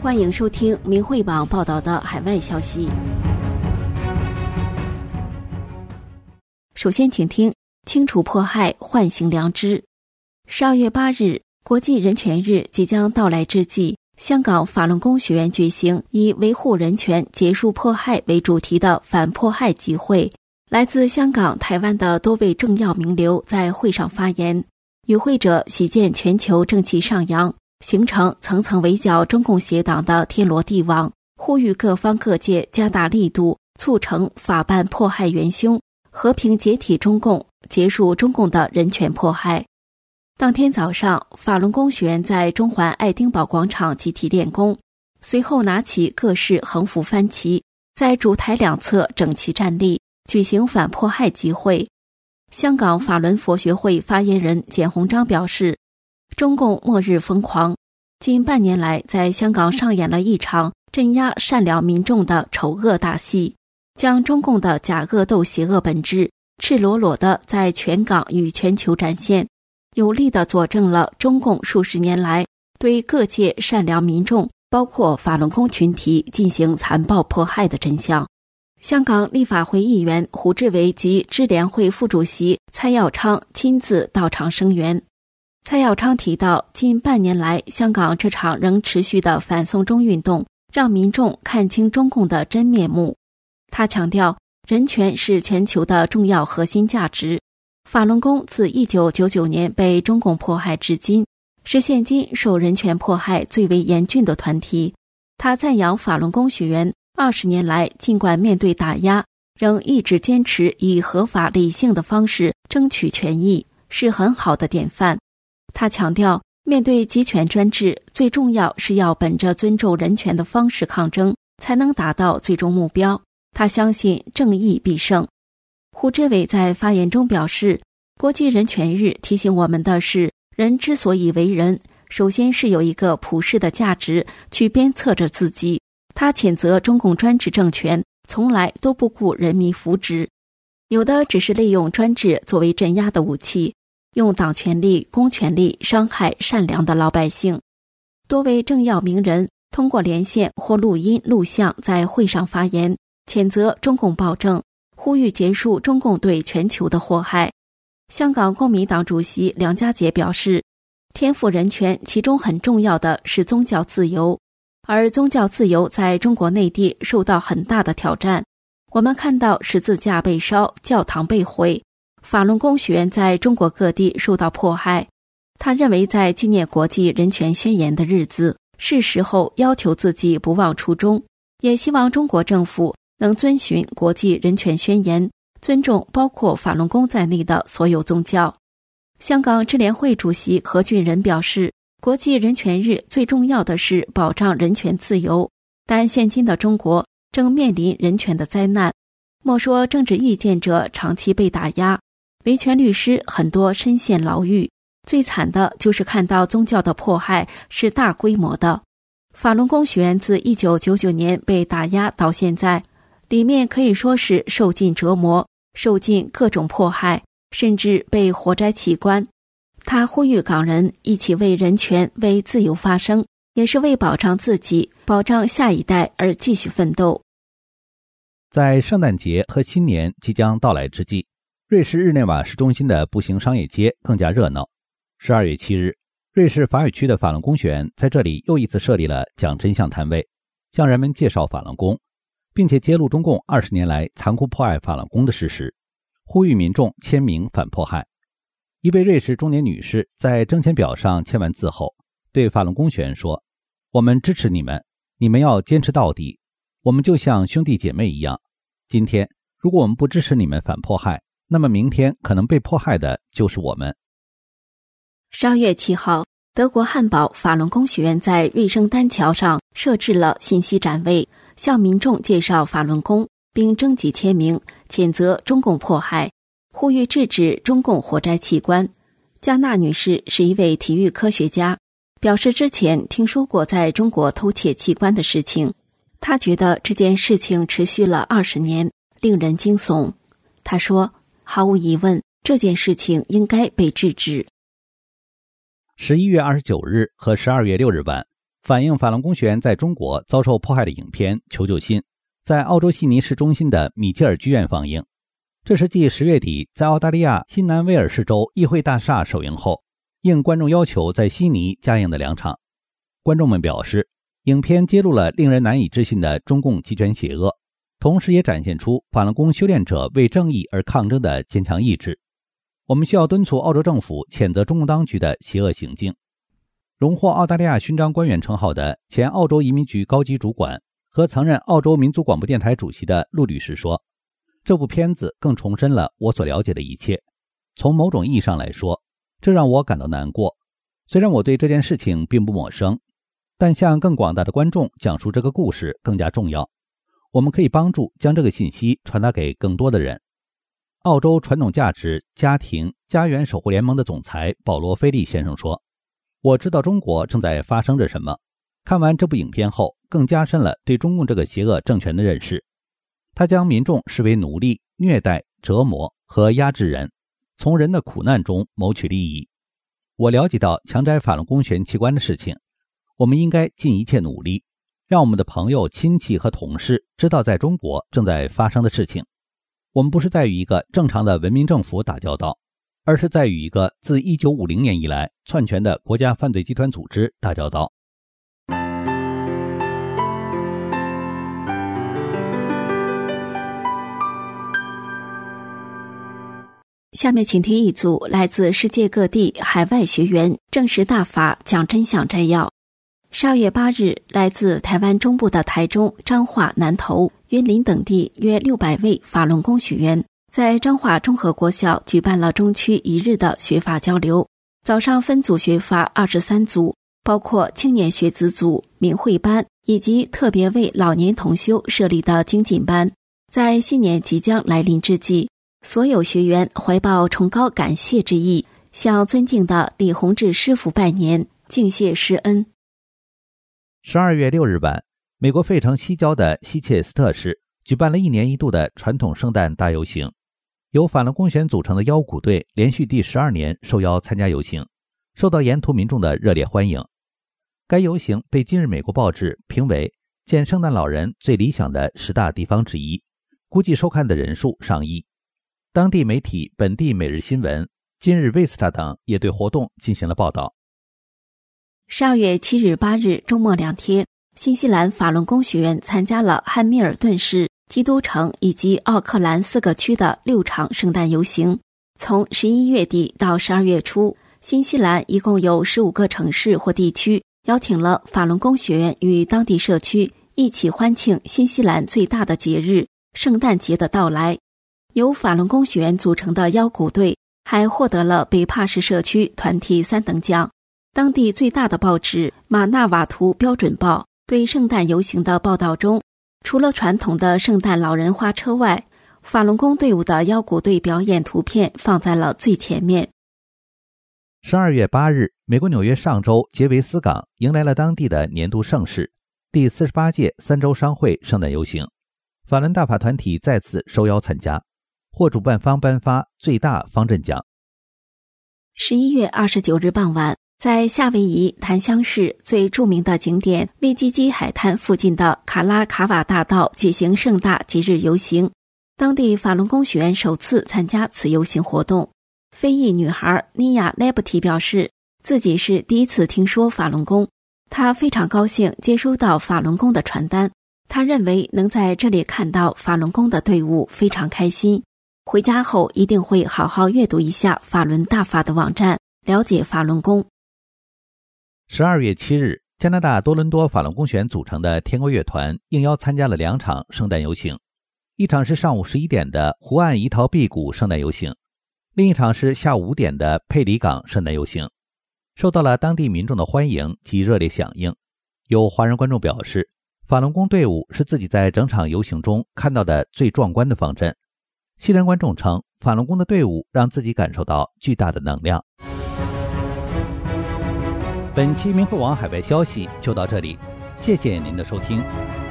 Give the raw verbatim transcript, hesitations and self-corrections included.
欢迎收听明慧网报道的海外消息。首先请听清除迫害，唤醒良知。十二月八日，国际人权日即将到来之际，香港法轮功学院举行以维护人权、结束迫害为主题的反迫害集会。来自香港、台湾的多位政要名流在会上发言，与会者喜见全球正气上扬，形成层层围剿中共邪党的天罗地网，呼吁各方各界加大力度，促成法办迫害元凶，和平解体中共，结束中共的人权迫害。当天早上，法轮功学员在中环爱丁堡广场集体练功，随后拿起各式横幅翻旗，在主台两侧整齐站立，举行反迫害集会。香港法轮佛学会发言人简鸿章表示，中共末日疯狂，近半年来在香港上演了一场镇压善良民众的丑恶大戏，将中共的假恶斗邪恶本质赤裸裸地在全港与全球展现，有力地佐证了中共数十年来对各界善良民众，包括法轮功群体进行残暴迫害的真相。香港立法会议员胡志伟及支联会副主席蔡耀昌亲自到场声援。蔡耀昌提到，近半年来香港这场仍持续的反送中运动让民众看清中共的真面目。他强调，人权是全球的重要核心价值。法轮功自一九九九年被中共迫害至今，是现今受人权迫害最为严峻的团体。他赞扬法轮功学员二十年来尽管面对打压，仍一直坚持以合法理性的方式争取权益，是很好的典范。他强调，面对集权专制，最重要是要本着尊重人权的方式抗争，才能达到最终目标。他相信正义必胜。胡志伟在发言中表示，国际人权日提醒我们的是，人之所以为人，首先是有一个普世的价值去鞭策着自己。他谴责中共专制政权从来都不顾人民福祉，有的只是利用专制作为镇压的武器，用党权力、公权力伤害善良的老百姓。多位政要名人通过连线或录音录像在会上发言，谴责中共暴政，呼吁结束中共对全球的祸害。香港公民党主席梁家杰表示，天赋人权其中很重要的是宗教自由，而宗教自由在中国内地受到很大的挑战。我们看到十字架被烧，教堂被毁，法轮功学员在中国各地受到迫害。他认为在纪念国际人权宣言的日子，是时候要求自己不忘初衷，也希望中国政府能遵循国际人权宣言，尊重包括法轮功在内的所有宗教。香港支联会主席何俊仁表示，国际人权日最重要的是保障人权自由，但现今的中国正面临人权的灾难。莫说政治意见者长期被打压，维权律师很多深陷牢狱，最惨的就是看到宗教的迫害是大规模的。法轮功学员自一九九九年被打压到现在，里面可以说是受尽折磨，受尽各种迫害，甚至被活摘器官。他呼吁港人一起为人权、为自由发声，也是为保障自己、保障下一代而继续奋斗。 在圣诞节和新年即将到来之际，瑞士日内瓦市中心的步行商业街更加热闹。十二月七日，瑞士法语区的法轮功学员在这里又一次设立了讲真相摊位，向人们介绍法轮功，并且揭露中共二十年来残酷迫害法轮功的事实，呼吁民众签名反迫害。一位瑞士中年女士在征签表上签完字后，对法轮功学员说，我们支持你们，你们要坚持到底，我们就像兄弟姐妹一样。今天如果我们不支持你们反迫害，那么明天可能被迫害的就是我们。 十二月七号，德国汉堡法轮功学院在瑞圣丹桥上设置了信息展位，向民众介绍法轮功，并征集签名，谴责中共迫害，呼吁制止中共活摘器官。加纳女士是一位体育科学家，表示之前听说过在中国偷窃器官的事情，她觉得这件事情持续了二十年，令人惊悚。她说，毫无疑问，这件事情应该被制止。 十一月二十九日和十二月六日晚， 反映法轮功学员在中国遭受迫害的影片《求救心》在澳洲悉尼市中心的米切尔剧院放映。这是继十月底在澳大利亚新南威尔士州议会大厦首映后，应观众要求在悉尼加映的两场。观众们表示，影片揭露了令人难以置信的中共极权邪恶，同时也展现出法轮功修炼者为正义而抗争的坚强意志。我们需要敦促澳洲政府谴责中共当局的邪恶行径。荣获澳大利亚勋章官员称号的前澳洲移民局高级主管和曾任澳洲民族广播电台主席的陆律师说，这部片子更重申了我所了解的一切。从某种意义上来说，这让我感到难过。虽然我对这件事情并不陌生，但向更广大的观众讲述这个故事更加重要。我们可以帮助将这个信息传达给更多的人。澳洲传统价值家庭家园守护联盟的总裁保罗·菲利先生说，我知道中国正在发生着什么。看完这部影片后，更加深了对中共这个邪恶政权的认识。他将民众视为奴隶、虐待、折磨和压制人，从人的苦难中谋取利益。我了解到强摘法轮功学员器官的事情，我们应该尽一切努力，让我们的朋友、亲戚和同事知道在中国正在发生的事情。我们不是在与一个正常的文明政府打交道，而是在与一个自一九五零年以来篡权的国家犯罪集团组织打交道。 下面请听一组来自世界各地海外学员证实大法讲真相摘要。十二月八日，来自台湾中部的台中、彰化、南投、云林等地约六百位法轮功学员在彰化中和国小举办了中区一日的学法交流。早上分组学法二十三组，包括青年学子组、明慧班以及特别为老年同修设立的精进班。在新年即将来临之际，所有学员怀抱崇高感谢之意，向尊敬的李洪志师父拜年，敬谢师恩。 十二月六日晚，美国费城西郊的希切斯特市举办了一年一度的传统圣诞大游行，由法轮功学员组成的腰鼓队连续第十二年受邀参加游行，受到沿途民众的热烈欢迎。该游行被今日美国报纸评为见圣诞老人最理想的十大地方之一，估计收看的人数上亿。当地媒体本地每日新闻、今日 Vista 等也对活动进行了报道。 十二月七日、八日周末两天，新西兰法轮功学员参加了汉密尔顿市、基督城以及奥克兰四个区的六场圣诞游行。从十一月底到十二月初，新西兰一共有十五个城市或地区邀请了法轮功学员与当地社区一起欢庆新西兰最大的节日圣诞节的到来。由法轮功学员组成的腰鼓队还获得了北帕市社区团体三等奖。当地最大的报纸马纳瓦图标准报对圣诞游行的报道中，除了传统的圣诞老人花车外，法轮功队伍的腰鼓队表演图片放在了最前面。 十二月八日，美国纽约上州杰维斯港迎来了当地的年度盛事第四十八届三州商会圣诞游行，法轮大法团体再次受邀参加，获主办方颁发最大方阵奖。 十一月二十九日傍晚，在夏威夷檀香市最著名的景点威基基海滩附近的卡拉卡瓦大道举行盛大节日游行，当地法轮功学员首次参加此游行活动。非裔女孩尼亚莱布提表示，自己是第一次听说法轮功，她非常高兴接收到法轮功的传单，她认为能在这里看到法轮功的队伍非常开心，回家后一定会好好阅读一下法轮大法的网站，了解法轮功。 十二月七日，加拿大多伦多法轮功学员组成的天国乐团应邀参加了两场圣诞游行，一场是上午十一点的湖岸怡陶碧谷圣诞游行，另一场是下午五点的佩里港圣诞游行，受到了当地民众的欢迎及热烈响应。有华人观众表示，法轮功队伍是自己在整场游行中看到的最壮观的方阵。西人观众称，法轮功的队伍让自己感受到巨大的能量。本期明慧网海外消息就到这里，谢谢您的收听。